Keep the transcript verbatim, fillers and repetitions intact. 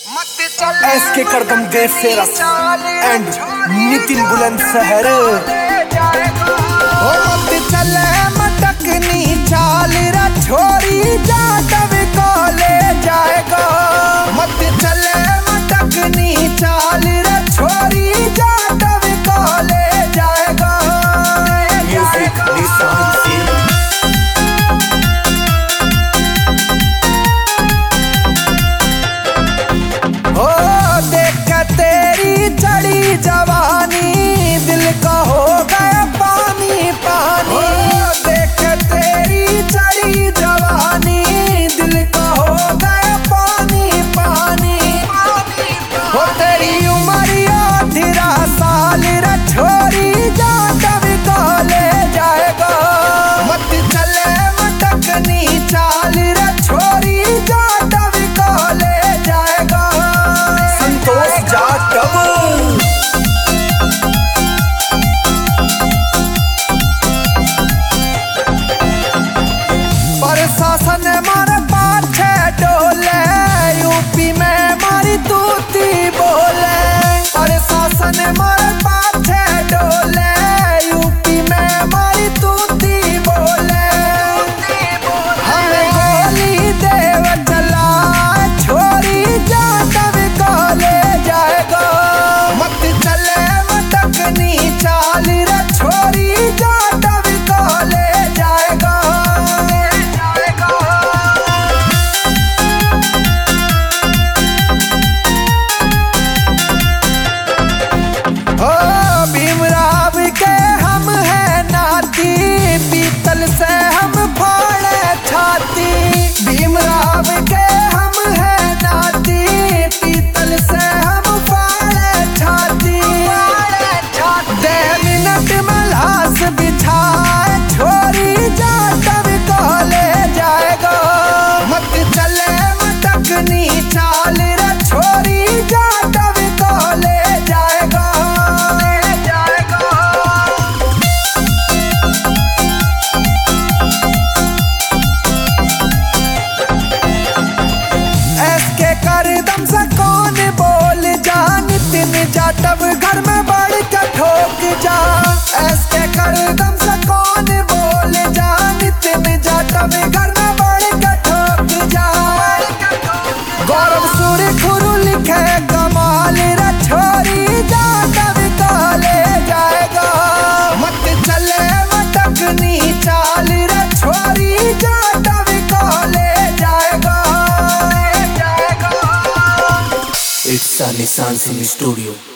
S के करदम देर से रस एंड नितिन बुलंदशहर। ओ मत चले मटकनी चाल रा छोरी जाटव कॉले जाएगा। मत चले मटकनी चाल रा छोरी जाटव कॉले जाएगा। म्यूजिक निशान सिंह। चढ़ी जवानी दिल का हो गया पानी पानी। देख तेरी चढ़ी जवानी दिल का हो गया पानी पानी। हो तेरी उमरिया तेरा साल रा छोरी जाटव कॉले जाएगा। मत चले मटकनी चाल रा छोरी जाटव कॉले जाएगा। संतोष जाटव। प्रशासन मारे पाछे डोले यूपी में मारी तूती बोले। प्रशासन मारे पाछे डोले यूपी में मारी तूती बोले। हमें गोली देव चला छोरी जाटव कॉले जाएगा। मत चले मटकनी चाल रा छोरी जाटव कॉले जाएगा। भीमराव के हम है नाती पीतल से हम फाड़े छाती। भीमराव के हम है नाती पीतल से हम फाड़े छाती। दे मिनट मल्हास बिछाए छोरी जाटव कॉले जाएगा। मत चले मटकनी चाल रा छोरी जाटव कॉले जाएगा। करदम से कौन बोल जा नितिन जाटव घर में बढ़ के ठोक जा। ऐसे करदम से कौन बोल जा नितिन जाटव घर में बढ़ के ठोक जा। गौरव सूर्य खुरु लिखे कमाल रा छोरी जाटव कॉले जाएगा। मत चले मटकनी चाल रा छोरी जाटव कॉले जाएगा। It's a Nissan Sim Studio.